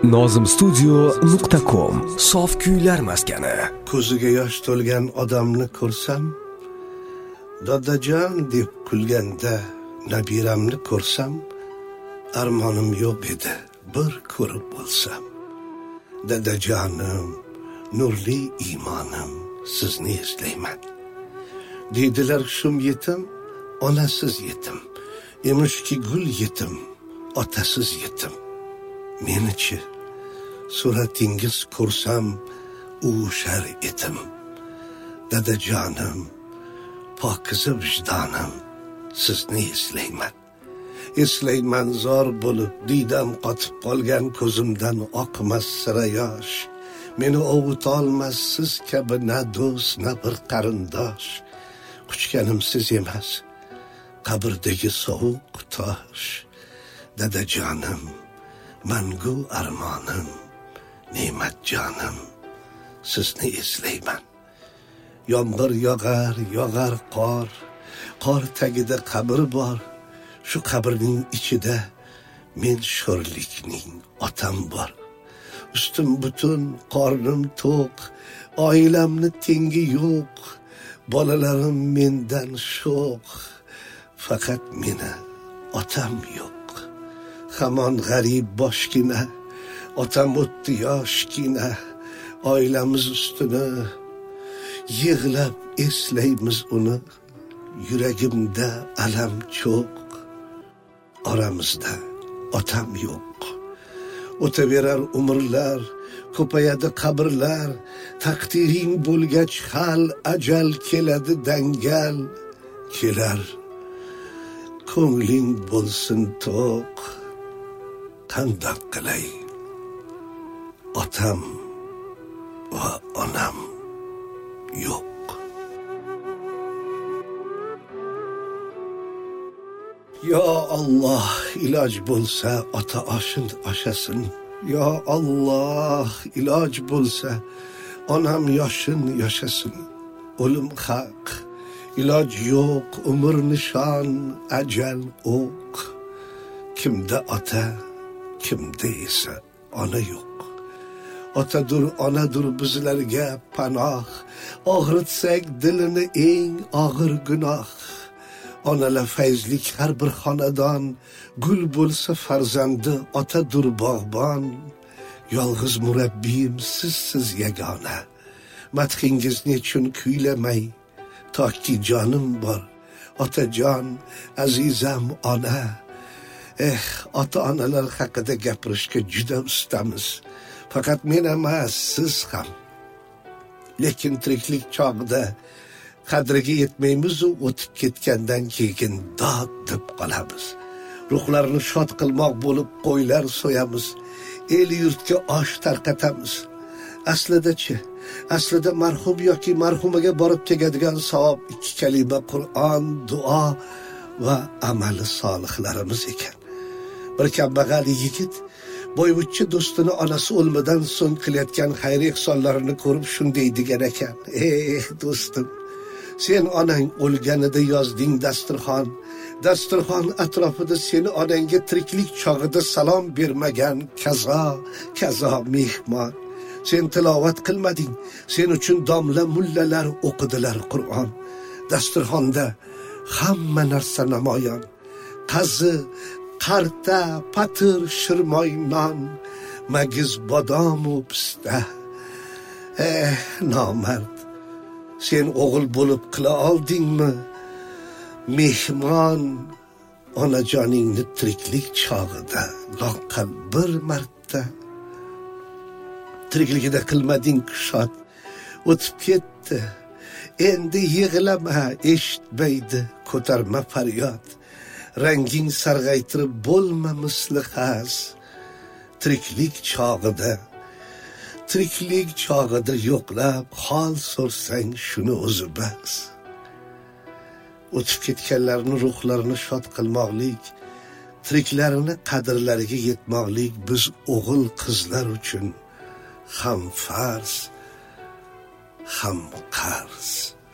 nozimstudio.com sof kuylar maskani. Ko'ziga yosh to'lgan odamni ko'rsam, dadajon deb kulganda nabiramni ko'rsam, armonim yo'q edi bir ko'rib bo'lsam. Dadajonim, nurli iymonim, sizni eslayman. Deydilar shum yetim, onasiz yetim. Emishki gul yetim, otasiz yetim. Menichi suratingiz ko'rsam uvushar edim. Dadajonim, pokiza vijdonim, sizni eslayman. Eslayman zor bo'lib, diydam qotib qolgan ko'zimdan oqmas sira yosh. Meni ovutolmas siz kabi na do'st, na bir qarindosh. Quchganim siz emas, qabrdagi sovuq tosh. Dadajonim, mangu armonim, ne'mat jonim, sizni eslayman. Yomg'ir yog'ar qor, qor tagida qabr bor. Shu qabrning ichida men sho'rlikning otam bor. Ustim butun, qornim to'q, oilamni tengi yo'q. Bolalarim mendan sho'x, faqat meni otam yo'q. Hamon g'arib boshgina, otam o'tdi yoshgina. Oilamiz ustini yig'lab eslaymiz uni. Yuragimda alam cho'q, oramizda otam yo'q. O'taverar umrlar, ko'payadi qabrlar. Taqdiring bo'lgach hal, ajal keladi dangal. Kelar, ko'ngling bo'lsin to'q. Qandoq qilay, otam va onam yo'q. Yo Allah, iloj bo'lsa ota oshin oshasin. Yo Allah, iloj bo'lsa onam yoshin yashasin. O'lim haq, iloj yo'q, umr nishon, ajal o'q. Kimda ota, kimda esa ona yo'q. Otadur, onadur bizlarga panoh. Og'ritsak dilini eng og'ir gunoh. Onalar fayzlik har bir xonadon. Gul bo'lsa farzandi otadur bog'bon. Yolg'iz murabbiyim sizsiz yagona. Madhingiz nechun kuylamay, toki jonim bor. Otajon, azizam ona. Ota-onalar haqida gapirishga juda ustamiz. Faqat men emas, siz ham. Lekin tiriklik chog'ida qadriga yetmaymiz, o'tib ketgandan keyin dod deb qolamiz. Ruhlarni shod qilmoq bo'lib qo'ylar so'yamiz. El yurtga osh tarqatamiz. Aslida marhum yoki marhumaga borib tegadigan savob 2 kalima Qur'on, duo va amali solihlarimiz ekan. Bir kambag'al yigit boyvuchcha do'stini onasi o'lmadan so'ng qilayotgan xayr ehsonlarini ko'rib shunday degan ekan: do'stim, sen onang o'lganida yozding dasturxon. Dasturxon atrofida seni onangga tiriklik chog'ida salom bermagan kazo mehmon. Sen tilovat qilmading, sen uchun domla mullalar o'qidilar Qur'on. Dasturxonda hamma narsa namoyon. Qazi, qarta, patir, shirmoy non, magiz bodom u pista. Nomard, sen o'g'il bo'lib qila oldingmi? Mehmon onajoningni tiriklik chog'ida loqqal bir marta. Tirikligida qilmading kushot, o'tib ketdi. Endi yig'lama, eshitmaydi ko'tarma faryod. Ranging sarg'aytirib bo'lma misli xas. Tiriklik chog'ida yo'qlab hol so'rsang shuni o'zi bas. O'tib ketganlarni ruhlarini shod qilmoqlik, tiriklarini qadrlariga yetmoqlik biz o'g'il qizlar uchun ham farz, ham qarz.